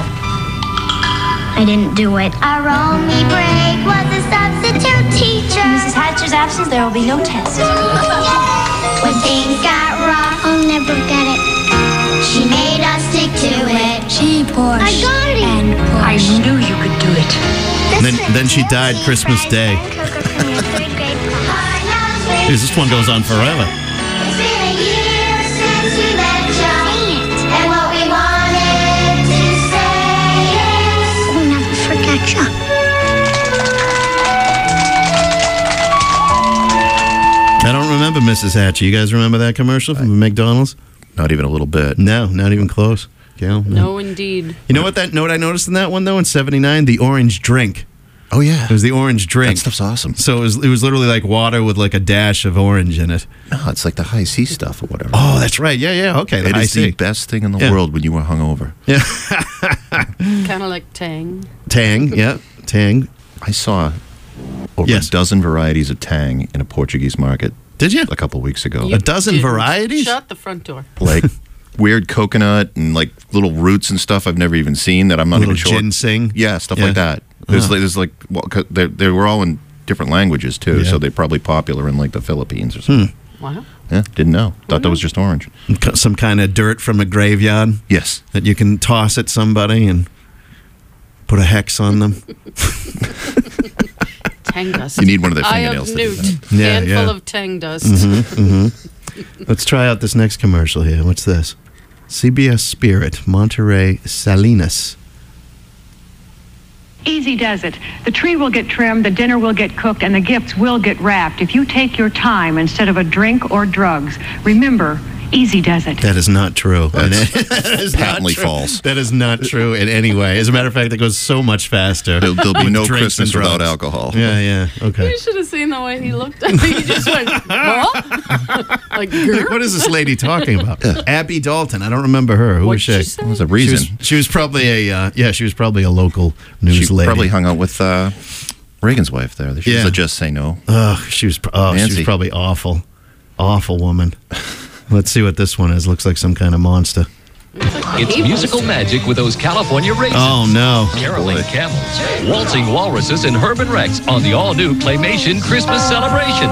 Speaker 22: I didn't do it.
Speaker 15: Our only break was a substitute teacher.
Speaker 22: In Mrs. Hatcher's absence, there will be no test.
Speaker 15: When things got rough, I'll never get it. She made us stick to it.
Speaker 22: She pushed.
Speaker 15: I got it.
Speaker 22: And pushed. I knew you could do it.
Speaker 4: Then she died Christmas Day. Jeez, this one goes on forever.
Speaker 15: It's been a year since we met John. And what we wanted to say is,
Speaker 22: We'll never forget you.
Speaker 4: I don't remember Mrs. Hatcher. You guys remember that commercial from McDonald's?
Speaker 19: Not even a little bit.
Speaker 4: No, not even close. Gail?
Speaker 20: No, indeed.
Speaker 4: You know what I noticed in that one, though, in 79? The orange drink.
Speaker 19: Oh, yeah.
Speaker 4: It was the orange drink.
Speaker 19: That stuff's awesome.
Speaker 4: So it was literally like water with like a dash of orange in it.
Speaker 19: No, it's like the high C stuff or whatever.
Speaker 4: Oh, that's right. Yeah. Okay.
Speaker 19: It is the best thing in the world when you were hungover.
Speaker 4: Yeah.
Speaker 20: Kind of like Tang.
Speaker 4: Tang. Yeah. Tang.
Speaker 19: I saw over a dozen varieties of Tang in a Portuguese market.
Speaker 4: Did you?
Speaker 19: A couple weeks ago.
Speaker 20: You
Speaker 4: a dozen
Speaker 20: didn't.
Speaker 4: varieties?
Speaker 20: Shut the front door.
Speaker 19: Like weird coconut and like little roots and stuff I've never even seen that I'm not even sure.
Speaker 4: Ginseng.
Speaker 19: Yeah, stuff like that. There's like, well, 'cause they were all in different languages too, so they're probably popular in like the Philippines or something.
Speaker 20: Wow.
Speaker 19: Yeah, didn't know. Thought that was just orange.
Speaker 4: Some kind of dirt from a graveyard?
Speaker 19: Yes.
Speaker 4: That you can toss at somebody and put a hex on them?
Speaker 20: Tang dust.
Speaker 19: You need one of their
Speaker 20: Eye of
Speaker 19: fingernails to do
Speaker 20: newt.
Speaker 19: that.
Speaker 4: Yeah,
Speaker 20: Handful of tang dust.
Speaker 4: Let's try out this next commercial here. What's this? CBS Spirit, Monterey Salinas.
Speaker 1: Easy does it. The tree will get trimmed, the dinner will get cooked, and the gifts will get wrapped if you take your time instead of a drink or drugs. Remember, easy does it.
Speaker 4: That is not true. That is
Speaker 19: patently
Speaker 4: not true.
Speaker 19: false.
Speaker 4: That is not true in any way. As a matter of fact, it goes so much faster.
Speaker 19: There'll be no
Speaker 4: Drinks
Speaker 19: Christmas
Speaker 4: and
Speaker 19: without
Speaker 4: drugs.
Speaker 19: alcohol.
Speaker 4: Yeah, okay.
Speaker 20: You should have seen the way he looked at me. He just went, what? Like, grr?
Speaker 4: What is this lady talking about? Abby Dalton. I don't remember her. Who was she?
Speaker 19: What was the reason?
Speaker 4: She was probably a local news lady.
Speaker 19: She probably hung out with Reagan's wife there. She was a Just Say No.
Speaker 4: She was probably awful. Awful woman. Let's see what this one is. Looks like some kind of monster.
Speaker 2: It's musical magic with those California raisins.
Speaker 4: Oh, no.
Speaker 2: Caroling camels, waltzing walruses, and Herb and Rex on the all-new Claymation Christmas celebration.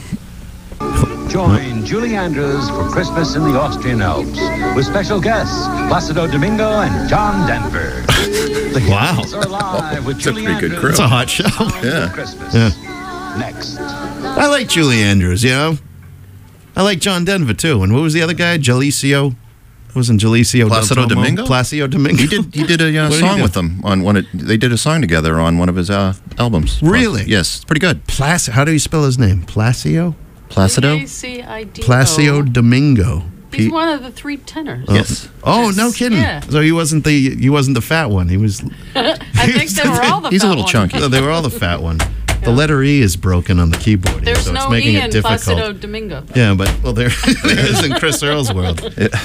Speaker 23: Join Julie Andrews for Christmas in the Austrian Alps with special guests Placido Domingo and John Denver.
Speaker 4: Wow.
Speaker 23: Are live with
Speaker 19: It's a
Speaker 23: Julie
Speaker 19: pretty good
Speaker 23: Andrews
Speaker 19: crew.
Speaker 4: It's a hot show.
Speaker 19: Yeah.
Speaker 23: Christmas. Next.
Speaker 4: I like Julie Andrews, you know. I like John Denver, too. And what was the other guy? Jaliscio? Wasn't Jaliscio
Speaker 19: Placido
Speaker 4: Del Tomo?
Speaker 19: Domingo?
Speaker 4: Placido Domingo.
Speaker 19: He did a
Speaker 4: What did he
Speaker 19: song
Speaker 4: do?
Speaker 19: with them on one. They did a song together on one of his albums.
Speaker 4: Really?
Speaker 19: Yes, it's pretty good.
Speaker 4: How do you spell his name? Placido?
Speaker 19: Placido?
Speaker 20: Placido.
Speaker 4: Placido Domingo.
Speaker 20: He's one of the three tenors.
Speaker 19: Yes.
Speaker 4: Oh, no kidding.
Speaker 20: Yeah.
Speaker 4: So he wasn't the fat one. He was.
Speaker 20: I think they were all the
Speaker 19: He's a
Speaker 20: fat
Speaker 19: little
Speaker 20: ones.
Speaker 19: chunky.
Speaker 4: No, they were all the fat one. The letter E is broken on the keyboard here,
Speaker 20: There's
Speaker 4: so it's
Speaker 20: no
Speaker 4: making
Speaker 20: E
Speaker 4: it
Speaker 20: in
Speaker 4: difficult.
Speaker 20: Placido Domingo.
Speaker 4: Yeah, but there is in Chris Earl's world.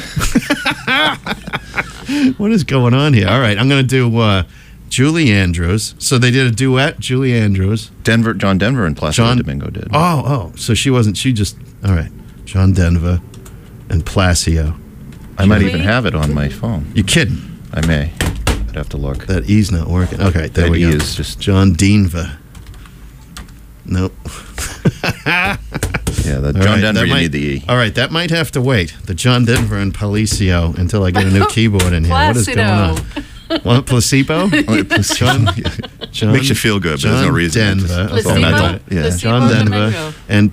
Speaker 4: What is going on here? All right, I'm going to do Julie Andrews. So they did a duet, Julie Andrews.
Speaker 19: John Denver and Placido Domingo did.
Speaker 4: Oh, so she wasn't, all right, John Denver and Placido.
Speaker 19: I might even have it on my phone.
Speaker 4: You kidding?
Speaker 19: I may. I'd have to look.
Speaker 4: That E's not working. Okay, there
Speaker 19: That
Speaker 4: we
Speaker 19: E
Speaker 4: go.
Speaker 19: is just...
Speaker 4: John Denver. Nope.
Speaker 19: Yeah,
Speaker 4: All
Speaker 19: John
Speaker 4: right,
Speaker 19: Denver, you
Speaker 4: might-
Speaker 19: need the E.
Speaker 4: All right, that might have to wait. The John Denver and Palicio until I get a new keyboard in here. What is going on? What, placebo? John
Speaker 19: Makes you feel good, but there's no
Speaker 4: John
Speaker 19: reason.
Speaker 4: Denver.
Speaker 20: Placebo?
Speaker 4: Okay, I got it.
Speaker 19: Yeah.
Speaker 20: Placebo
Speaker 4: John Denver
Speaker 20: Domingo.
Speaker 4: and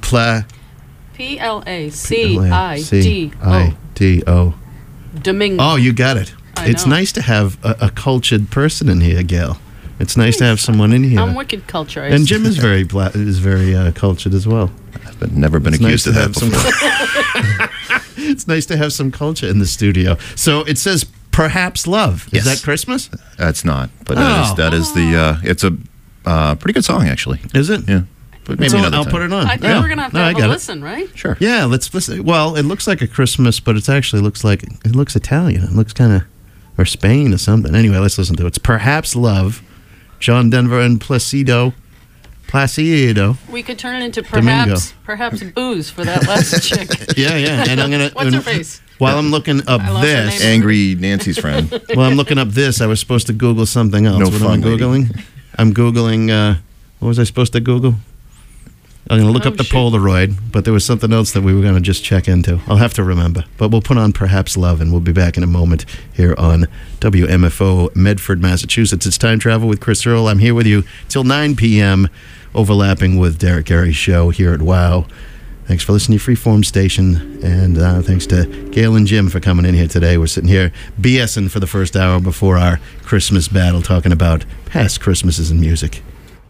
Speaker 20: Placido. Domingo.
Speaker 4: Oh, you got it.
Speaker 20: I
Speaker 4: It's
Speaker 20: know.
Speaker 4: nice to have a cultured person in here, Gail. It's nice to have someone in here.
Speaker 20: I'm wicked cultured.
Speaker 4: And Jim is very cultured as well.
Speaker 19: I've never been
Speaker 4: It's
Speaker 19: accused
Speaker 4: nice
Speaker 19: of
Speaker 4: to
Speaker 19: that
Speaker 4: have
Speaker 19: before.
Speaker 4: It's nice to have some culture in the studio. So it says Perhaps Love. Is that Christmas?
Speaker 19: That's not, but
Speaker 4: Oh.
Speaker 19: that is the. It's a pretty good song, actually.
Speaker 4: Is it?
Speaker 19: Yeah, but maybe
Speaker 4: So
Speaker 19: another
Speaker 4: I'll
Speaker 19: time.
Speaker 4: put it on.
Speaker 20: I think
Speaker 4: Yeah.
Speaker 20: we're going to have to
Speaker 4: No, I
Speaker 20: have a
Speaker 4: got it.
Speaker 20: listen, right?
Speaker 19: Sure.
Speaker 4: Yeah, let's listen. Well, it looks like a Christmas, but it actually looks Italian. It looks kind of, or Spain or something. Anyway, let's listen to it. It's Perhaps Love, John Denver and Placido.
Speaker 20: We could turn it into
Speaker 4: Domingo.
Speaker 20: perhaps booze for that last chick.
Speaker 4: Yeah. And I'm gonna.
Speaker 20: What's her face?
Speaker 4: While I'm looking up
Speaker 20: I lost her
Speaker 4: this,
Speaker 20: name.
Speaker 19: Angry Nancy's friend.
Speaker 4: while I'm looking up this, I was supposed to Google something else.
Speaker 19: No
Speaker 4: What
Speaker 19: fun,
Speaker 4: am I
Speaker 19: lady.
Speaker 4: Googling? I'm Googling. What was I supposed to Google? I'm going to look up the Polaroid, but there was something else that we were going to just check into. I'll have to remember. But we'll put on Perhaps Love, and we'll be back in a moment here on WMFO, Medford, Massachusetts. It's Time Travel with Chris Earl. I'm here with you till 9 p.m., overlapping with Derek Gary's show here at WOW. Thanks for listening to Freeform Station, and thanks to Gail and Jim for coming in here today. We're sitting here BSing for the first hour before our Christmas battle, talking about past Christmases in music.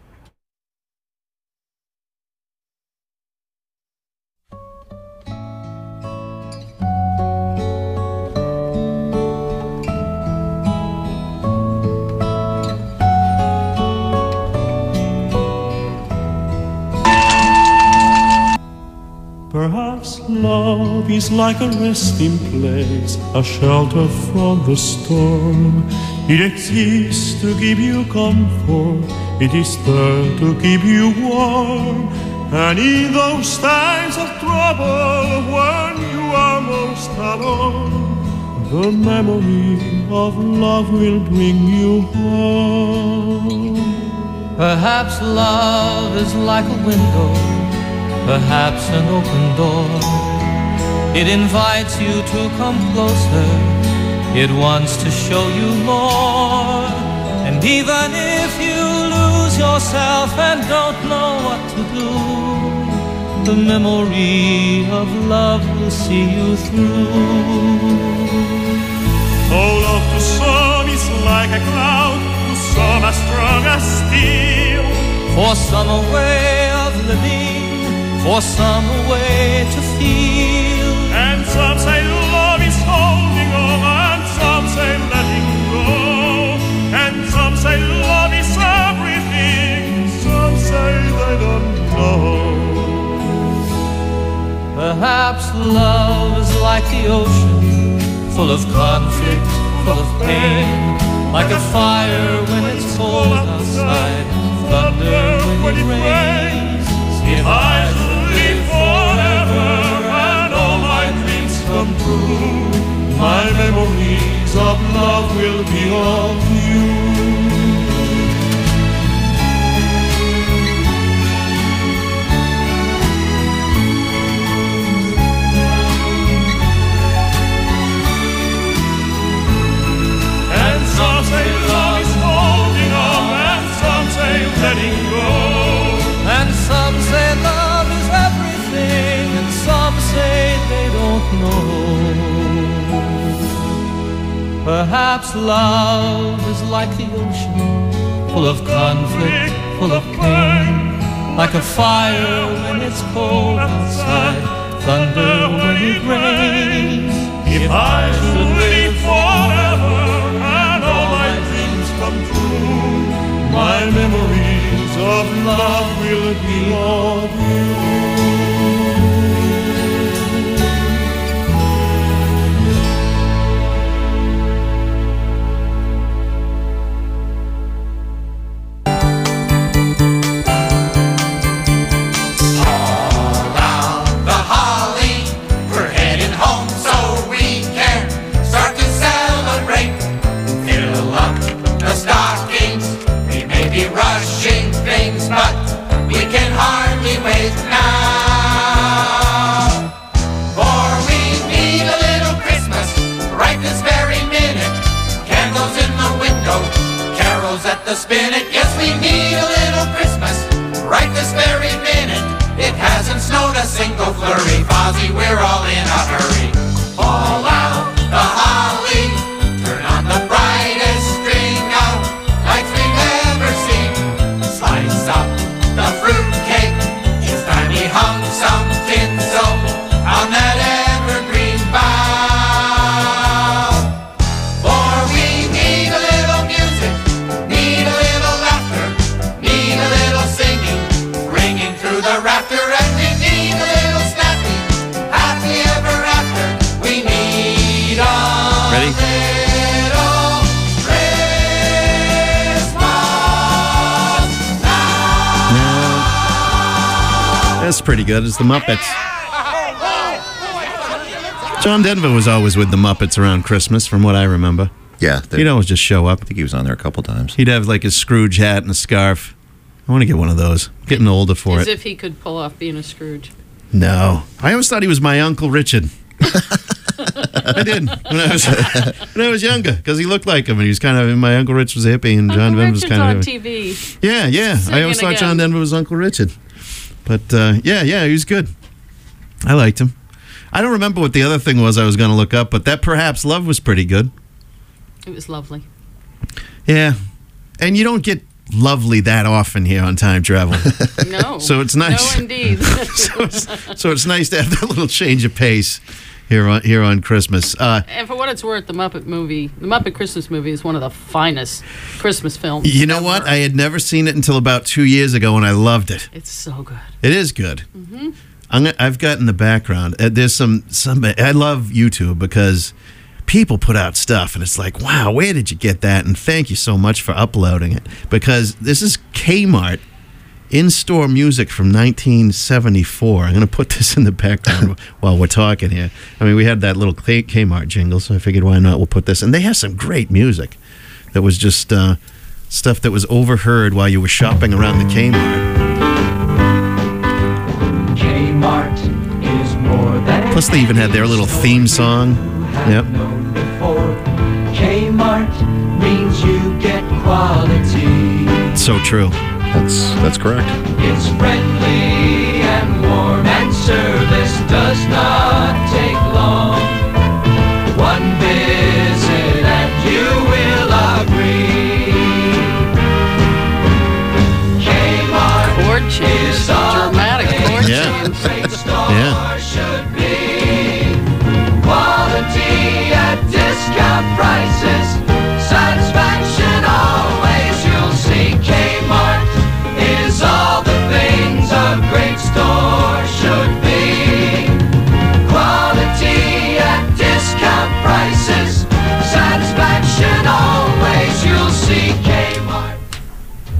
Speaker 24: Perhaps love is like a resting place, a shelter from the storm. It exists to give you comfort, it is there to keep you warm. And in those times of trouble, when you are most alone, the memory of love will bring you home.
Speaker 25: Perhaps love is like a window, perhaps an open door. It invites you to come closer, it wants to show you more. And even if you lose yourself and don't know what to do, the memory of love will see you through.
Speaker 24: Oh, love to some is like a cloud, to some as strong as steel.
Speaker 25: For some a way of living, for some a way to feel.
Speaker 24: And some say love is holding on, and some say letting go. And some say love is everything, some say they don't know.
Speaker 25: Perhaps love is like the ocean, full of conflict, full of pain. Like a fire when it's cold outside, thunder when it rains.
Speaker 24: If I should live forever and all my dreams come true, my memories of love will be of you. And some say love is holding on, and some say letting go.
Speaker 25: And some say love is everything, and some say they don't know. Perhaps love is like the ocean, full of conflict, full of pain. Like a fire when it's cold outside, thunder when it rains.
Speaker 24: If I should live forever and all my dreams come true, my memories of love will be of you.
Speaker 3: Rushing things, but we can hardly wait now. For we need a little Christmas right this very minute. Candles in the window, carols at the spinet. Yes, we need a little Christmas right this very minute. It hasn't snowed a single flurry. Fozzie, we're all in a hurry. All out the holly, turn on the brightest string of lights we've ever seen. Slice up the fruitcake, it's time we hung some tinsel on that evergreen bough. For we need a little music, need a little laughter, need a little singing, ringing through the rafter, and we need a little snappy, happy ever after. We need a
Speaker 4: Ready?
Speaker 3: little
Speaker 4: That's pretty good. It's the Muppets. John Denver was always with the Muppets around Christmas, from what I remember.
Speaker 19: Yeah.
Speaker 4: He'd always just show up.
Speaker 19: I think he was on there a couple times.
Speaker 4: He'd have like his Scrooge hat and a scarf. I want to get one of those. I'm getting older for
Speaker 20: As
Speaker 4: it.
Speaker 20: if he could pull off being a Scrooge.
Speaker 4: No. I always thought he was my Uncle Richard. I did when I was younger, because he looked like him, and he was kind of, my Uncle Rich was a hippie, and John Denver was kind of
Speaker 20: on TV.
Speaker 4: Yeah. I always thought John Denver was Uncle Richard. But yeah, he was good. I liked him. I don't remember what the other thing was I was going to look up, but that Perhaps Love was pretty good.
Speaker 20: It was lovely.
Speaker 4: Yeah. And you don't get lovely that often here on Time Travel.
Speaker 20: No.
Speaker 4: So it's nice.
Speaker 20: No, indeed.
Speaker 4: so it's nice to have that little change of pace here on Christmas.
Speaker 20: And for what it's worth, the Muppet Christmas movie is one of the finest Christmas films
Speaker 4: You know
Speaker 20: ever.
Speaker 4: what? I had never seen it until about 2 years ago, and I loved it.
Speaker 20: It's so good.
Speaker 4: It is good.
Speaker 20: Mm-hmm.
Speaker 4: I've got in the background. There's some. I love YouTube because people put out stuff, and it's like, wow, where did you get that? And thank you so much for uploading it, because this is Kmart in-store music from 1974. I'm going to put this in the background while we're talking here. I mean, we had that little Kmart jingle, so I figured why not? We'll put this. And they have some great music that was just stuff that was overheard while you were shopping around the Kmart.
Speaker 18: Kmart is more than
Speaker 4: Plus, they even had their little theme song. Yep.
Speaker 18: Kmart means you get quality.
Speaker 4: So true.
Speaker 19: That's correct.
Speaker 18: It's friendly and warm, and service does not take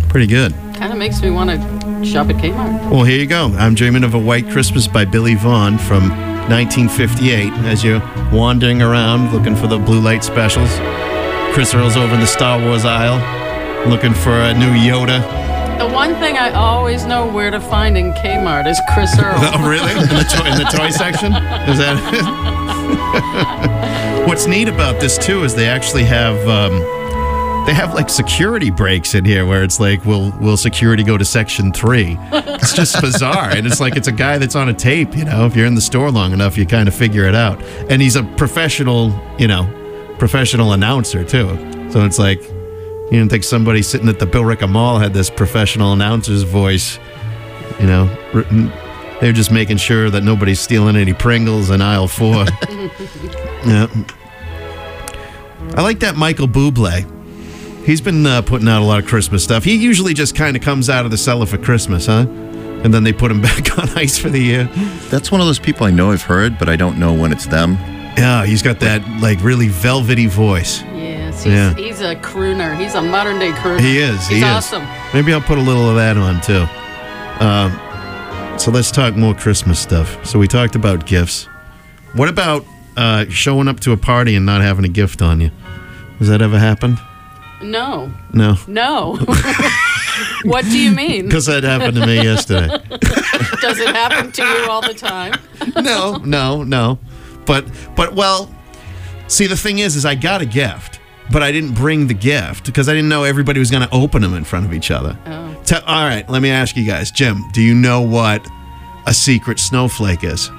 Speaker 4: Pretty good.
Speaker 20: Kind of makes me want to shop at Kmart.
Speaker 4: Well, here you go. I'm Dreaming of a White Christmas by Billy Vaughn from 1958. As you're wandering around looking for the blue light specials, Chris Earl's over in the Star Wars aisle looking for a new Yoda.
Speaker 20: The one thing I always know where to find in Kmart is Chris Earl.
Speaker 4: Oh, really? In the toy section? Is that it? What's neat about this, too, is they actually have... they have like security breaks in here where it's like, will security go to section 3? It's just bizarre. And it's like, it's a guy that's on a tape, you know. If you're in the store long enough, you kind of figure it out. And he's a professional announcer, too. So it's like, you didn't think somebody sitting at the Billerica Mall had this professional announcer's voice, you know. They're just making sure that nobody's stealing any Pringles in aisle 4. Yeah. I like that Michael Bublé. He's been putting out a lot of Christmas stuff. He usually just kind of comes out of the cellar for Christmas, huh? And then they put him back on ice for the year.
Speaker 19: That's one of those people I know I've heard, but I don't know when it's them.
Speaker 4: Yeah, he's got that like really velvety voice.
Speaker 20: Yes,
Speaker 4: Yeah.
Speaker 20: he's a crooner. He's a modern day crooner.
Speaker 4: He is.
Speaker 20: He's
Speaker 4: He
Speaker 20: awesome.
Speaker 4: is. Maybe I'll put a little of that on too. So let's talk more Christmas stuff. So we talked about gifts. What about showing up to a party and not having a gift on you? Has that ever happened?
Speaker 20: No.
Speaker 4: No.
Speaker 20: No. What do you mean?
Speaker 4: Because that happened to me yesterday.
Speaker 20: Does it happen to you all the time?
Speaker 4: No. But well, see, the thing is I got a gift, but I didn't bring the gift because I didn't know everybody was going to open them in front of each other.
Speaker 20: Oh.
Speaker 4: All right, let me ask you guys. Jim, do you know what a secret snowflake is?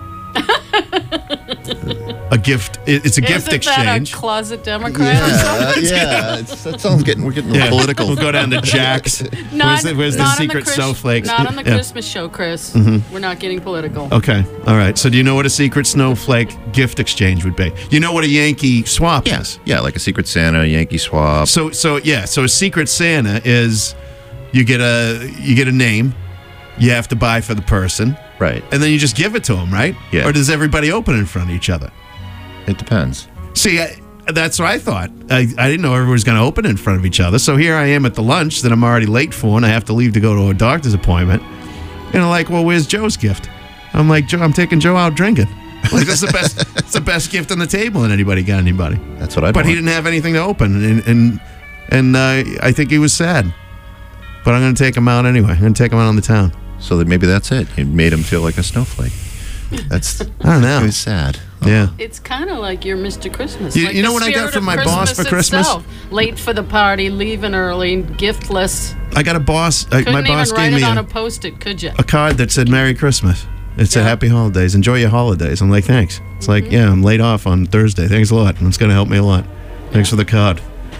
Speaker 4: A gift. It's a gift exchange.
Speaker 20: That a closet Democrat or something?
Speaker 19: Yeah. That sounds we're getting political.
Speaker 4: We'll go down to Jack's.
Speaker 20: Not,
Speaker 4: where's the
Speaker 20: not on
Speaker 4: secret
Speaker 20: the
Speaker 4: snowflakes?
Speaker 20: Not on the
Speaker 4: Yeah.
Speaker 20: Christmas show, Chris.
Speaker 4: Mhm.
Speaker 20: We're not getting political.
Speaker 4: Okay. All right. So do you know what a secret snowflake gift exchange would be? You know what a Yankee swap is?
Speaker 19: Yeah, like a Secret Santa, Yankee swap.
Speaker 4: So a Secret Santa is you get a name you have to buy for the person.
Speaker 19: Right.
Speaker 4: And then you just give it to them, right?
Speaker 19: Yeah.
Speaker 4: Or does everybody open it in front of each other?
Speaker 19: It depends.
Speaker 4: See, that's what I thought. I didn't know everyone was going to open it in front of each other. So here I am at the lunch that I'm already late for, and I have to leave to go to a doctor's appointment. And they're like, well, where's Joe's gift? I'm like, Joe, I'm taking Joe out drinking. Like, that's the best. It's the best gift on the table, and anybody got anybody.
Speaker 19: That's what I.
Speaker 4: But he didn't have anything to open, and I think he was sad. But I'm going to take him out anyway. I'm going to take him out on the town.
Speaker 19: So that maybe that's it. You made him feel like a snowflake. That's
Speaker 4: I don't know.
Speaker 19: It was sad.
Speaker 4: Yeah.
Speaker 20: It's kind of like you're Mr. Christmas.
Speaker 4: You
Speaker 20: like
Speaker 4: know
Speaker 20: the
Speaker 4: what I got
Speaker 20: spirit
Speaker 4: from
Speaker 20: of
Speaker 4: my boss for Christmas?
Speaker 20: itself. Late for the party, leaving early, giftless.
Speaker 4: I got a boss.
Speaker 20: Couldn't
Speaker 4: My boss
Speaker 20: even write
Speaker 4: gave
Speaker 20: it
Speaker 4: me
Speaker 20: on a post-it, could you?
Speaker 4: a card that said Merry Christmas. It said Happy Holidays. Enjoy your holidays. I'm like, thanks. It's like, yeah, I'm laid off on Thursday. Thanks a lot. It's going to help me a lot. Thanks for the card.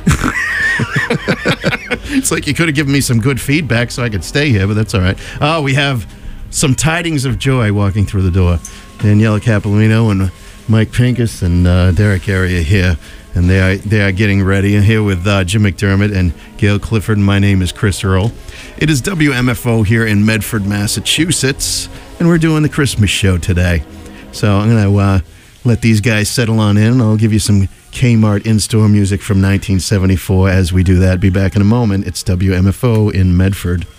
Speaker 4: It's like you could have given me some good feedback so I could stay here, but that's all right. Oh, we have some tidings of joy walking through the door. Daniela Capolino and Mike Pincus and Derek Area here, and they are getting ready. I'm here with Jim McDermott and Gail Clifford, and my name is Chris Earl. It is WMFO here in Medford, Massachusetts, and we're doing the Christmas show today. So I'm going to let these guys settle on in. I'll give you some Kmart in-store music from 1974 as we do that. Be back in a moment. It's WMFO in Medford.